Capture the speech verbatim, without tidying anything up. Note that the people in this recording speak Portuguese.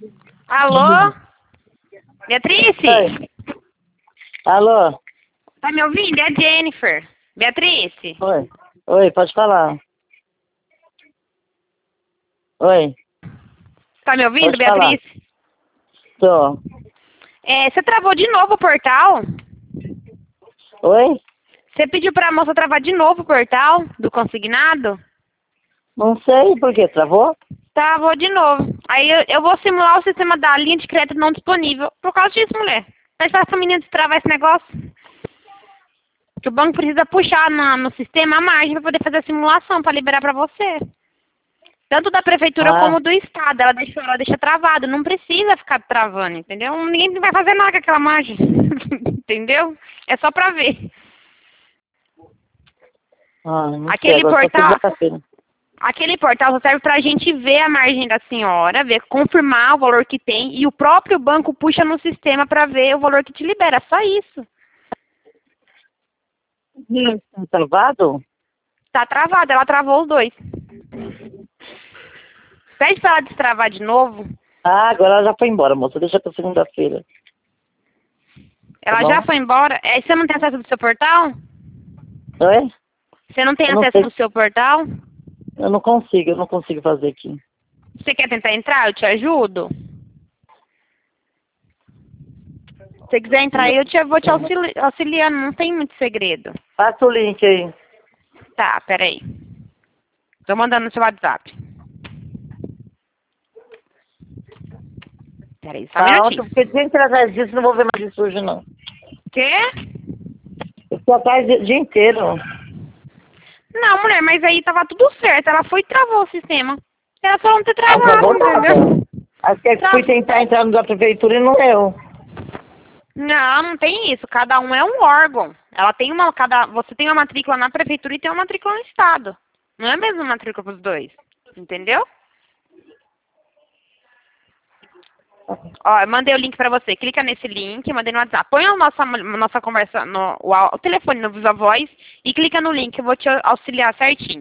Alô? Beatriz? Oi. Alô? Tá me ouvindo? É a Jennifer. Beatriz? Oi. Oi, pode falar. Oi. Tá me ouvindo, Pode falar. Beatriz? Tô. É, você travou de novo o portal? Oi? Você pediu pra moça travar de novo o portal do consignado? Não sei por que travou. Travou de novo. Aí eu, eu vou simular o sistema da linha de crédito não disponível. Por causa disso, mulher. Pede pra essa menina destravar esse negócio. Que o banco precisa puxar na, no sistema a margem pra poder fazer a simulação, pra liberar pra você. Tanto da prefeitura Ah, como do estado. Ela deixa, ela deixa travado. Não precisa ficar travando, entendeu? Ninguém vai fazer nada com aquela margem. Entendeu? É só pra ver. ah não Aquele sei, agora só portal, segunda-feira. aquele portal só serve pra gente ver a margem da senhora, ver, confirmar o valor que tem e o próprio banco puxa no sistema pra ver o valor que te libera. Só isso. Tá travado? Tá travado, ela travou os dois. Pede pra ela destravar de novo. Ah, agora ela já foi embora, moça. Deixa pra segunda-feira. Tá Ela já bom? foi embora. É, você não tem acesso do seu portal? Oi? Você não tem Eu não acesso sei. do seu portal? Eu não consigo, eu não consigo fazer aqui. Você quer tentar entrar? Eu te ajudo? Se você quiser entrar aí, eu te, vou te auxili auxiliando. Não tem muito segredo. Passa o link aí. Tá, peraí. Tô mandando no seu WhatsApp. Peraí, só um Tá, minutinho. ontem, porque dia inteiro atrás disso, não vou ver mais isso hoje, não. Quê? Eu fico atrás o dia inteiro. Não, mulher, mas aí tava tudo certo. Ela foi e travou o sistema. Era só não ter Ah, travado, travou nada. entendeu? Acho que eu fui tentar entrar no da prefeitura e não deu. Não, não tem isso. Cada um é um órgão. Ela tem uma, cada, você tem uma matrícula na prefeitura e tem uma matrícula no estado. Não é a mesma matrícula para os dois. Entendeu? Ó, eu mandei o link pra você. Clica nesse link, mandei no WhatsApp. Põe a nossa, nossa conversa, no, o, o telefone no Viva Voz e clica no link. Eu vou te auxiliar certinho.